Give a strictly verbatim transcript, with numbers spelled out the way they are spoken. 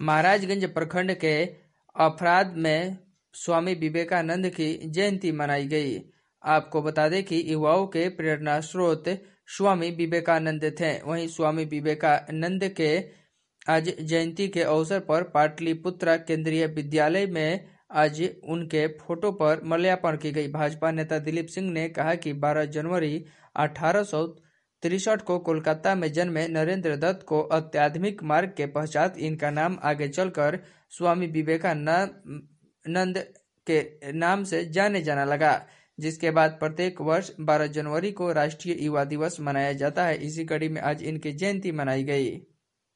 महाराजगंज प्रखंड के अफराद में स्वामी विवेकानंद की जयंती मनाई गई। आपको बता दें कि युवाओं के प्रेरणा स्रोत स्वामी विवेकानंद थे। वहीं स्वामी विवेकानंद के आज जयंती के अवसर पर पाटलिपुत्रा केंद्रीय विद्यालय में आज उनके फोटो पर माल्यार्पण की गई। भाजपा नेता दिलीप सिंह ने कहा कि बारह जनवरी अठारह सौ तिरसठ को कोलकाता में जन्मे नरेंद्र दत्त को अत्याधुनिक मार्ग के पश्चात इनका नाम आगे चलकर स्वामी विवेकानंद के नाम से जाने जाना लगा, जिसके बाद प्रत्येक वर्ष बारह जनवरी को राष्ट्रीय युवा दिवस मनाया जाता है। इसी कड़ी में आज इनकी जयंती मनाई गई।